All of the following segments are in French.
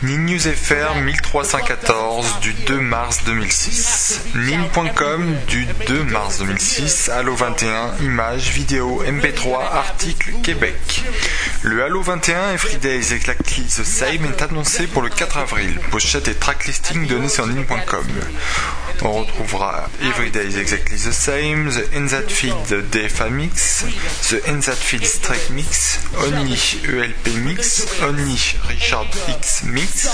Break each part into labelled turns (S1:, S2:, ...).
S1: NinNewsFR 1314 du 2 mars 2006. Nin.com du 2 mars 2006. Halo 21, images, vidéos, MP3, articles, Québec. Le Halo 21 Everyday is Exactly the Same est annoncé pour le 4 avril. Pochette et tracklisting donnés sur Nin.com. On retrouvera Everyday is Exactly the Same, The Enzatfield DFA Mix, The Enzatfield Strike Mix, Only ELP Mix, Only Richard X Mix.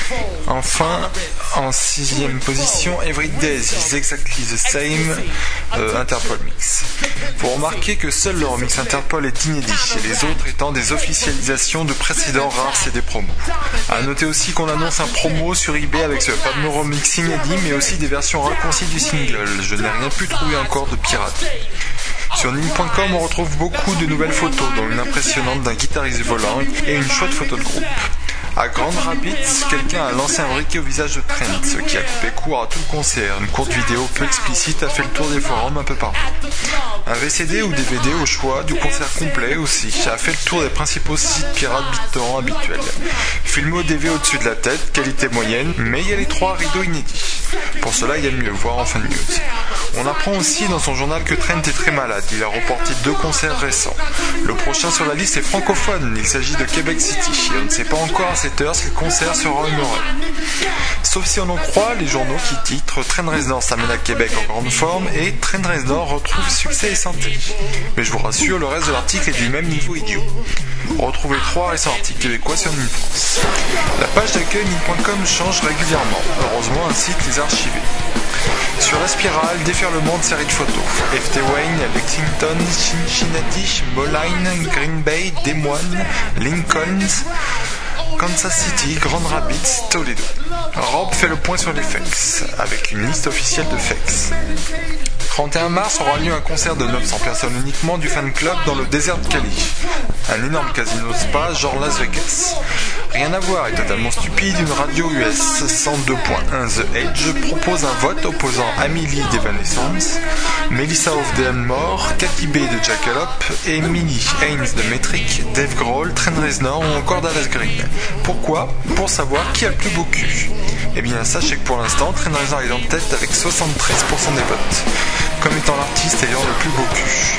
S1: Enfin, en 6ème position, Everyday is Exactly the Same, Interpol Mix. Faut remarquer que seul le remix Interpol est inédit, et les autres étant des officialisations de précédents rares CD promos. A noter aussi qu'on annonce un promo sur eBay avec ce fameux remix inédit, mais aussi des versions raccourcies du single. Je n'ai rien pu trouver encore de pirate. Sur Nin.com, on retrouve beaucoup de nouvelles photos, dont une impressionnante d'un guitariste volant et une chouette photo de groupe. À Grand Rapids, quelqu'un a lancé un briquet au visage de Trent, ce qui a coupé court à tout le concert. Une courte vidéo peu explicite a fait le tour des forums un peu partout. Un VCD ou DVD au choix du concert complet aussi a fait le tour des principaux sites pirates BitTorrent habituels. Filmé au DV au-dessus de la tête, qualité moyenne, mais il y a les 3 rideaux inédits. Pour cela, il y a mieux voir en fin de news. On apprend aussi dans son journal que Trent est très malade. Il a reporté 2 concerts récents. Le prochain sur la liste est francophone. Il s'agit de Québec City. Et on ne sait pas encore à cette heure si le concert sera honoré. Sauf si on en croit les journaux qui titrent Trent Reznor s'amène à Québec en grande forme et Trent Reznor retrouve succès et santé. Mais je vous rassure, le reste de l'article est du même niveau idiot. Retrouvez 3 récents articles québécois sur Nin France. La page d'accueil Nin.com change régulièrement. Heureusement, un site les a archivés. Sur la spirale, déferlement de séries de photos. FT Wayne, Lexington, Cincinnati, Moline, Green Bay, Des Moines, Lincoln, Kansas City, Grand Rapids, Toledo. Rob fait le point sur les FEX, avec une liste officielle de FEX. 31 mars aura lieu un concert de 900 personnes uniquement du fan club dans le désert de Cali. Un énorme casino spa genre Las Vegas. Rien à voir et totalement stupide, une radio US 102.1 The Edge propose un vote opposant Amelie d'Evanescence, Melissa of Danmore, Cathy B de Jackalope, Emily Haynes de Metric, Dave Grohl, Trent Reznor ou encore Dallas Green. Pourquoi ? Pour savoir qui a le plus beau cul. Eh bien, sachez que pour l'instant, Trent Reznor est en tête avec 73% des votes, comme étant l'artiste ayant le plus beau cul.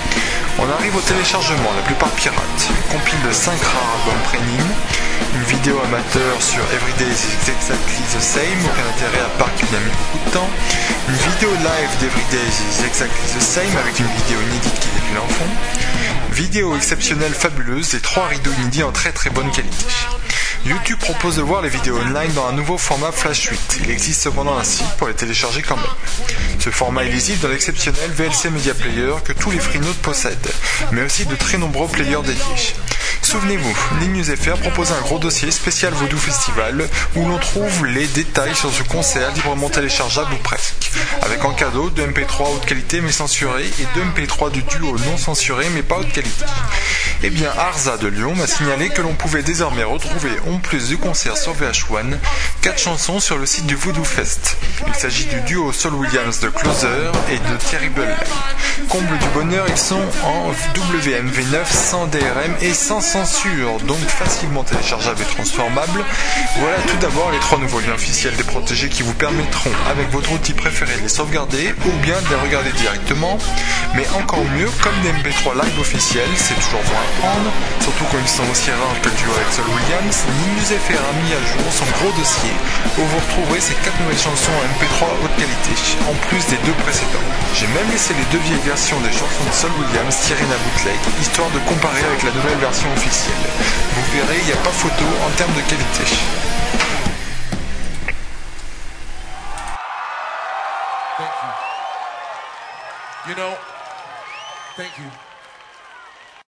S1: On arrive au téléchargement, la plupart pirates. Une compile de 5 rares albums pré-Nin, une vidéo amateur sur Everyday is Exactly the Same, aucun intérêt à part qu'il a mis beaucoup de temps, une vidéo live d'Everyday is Exactly the Same avec une vidéo inédite qui défile en fond, vidéo exceptionnelle fabuleuse et 3 rideaux inédits en très très bonne qualité. YouTube propose de voir les vidéos online dans un nouveau format Flash 8. Il existe cependant un site pour les télécharger quand même. Ce format est lisible dans l'exceptionnel VLC Media Player que tous les freenodes possèdent, mais aussi de très nombreux players dédiés. Souvenez-vous, NinNewsFR propose un gros dossier spécial Voodoo Festival où l'on trouve les détails sur ce concert librement téléchargeable ou presque, avec en cadeau 2 MP3 haute qualité mais censurés et 2 MP3 du duo non censurés mais pas haute qualité. Eh bien, Arza de Lyon m'a signalé que l'on pouvait désormais retrouver, en plus du concert sur VH1, 4 chansons sur le site du Voodoo Fest. Il s'agit du duo Saul Williams de Closer et de Terrible Lie. Comble du bonheur, ils sont en WMV9 sans DRM et sans censure, donc facilement téléchargeables et transformables. Voilà tout d'abord les 3 nouveaux liens officiels des protégés qui vous permettront, avec votre outil préféré, de les sauvegarder ou bien de les regarder directement. Mais encore mieux, comme des MP3 live officiels, c'est toujours bon à prendre, surtout quand ils sont aussi rares que le duo avec Saul Williams. NinNewsFR a mis à jour son gros dossier où vous retrouverez ces 4 nouvelles chansons en MP3 haute qualité, en plus des 2 précédentes. J'ai même laissé les 2 vieilles versions des chansons de Saul Williams tirées d'un bootleg, histoire de comparer avec la nouvelle version officielle. Vous verrez, il n'y a pas photo en termes de qualité.
S2: Thank you. You know, thank you.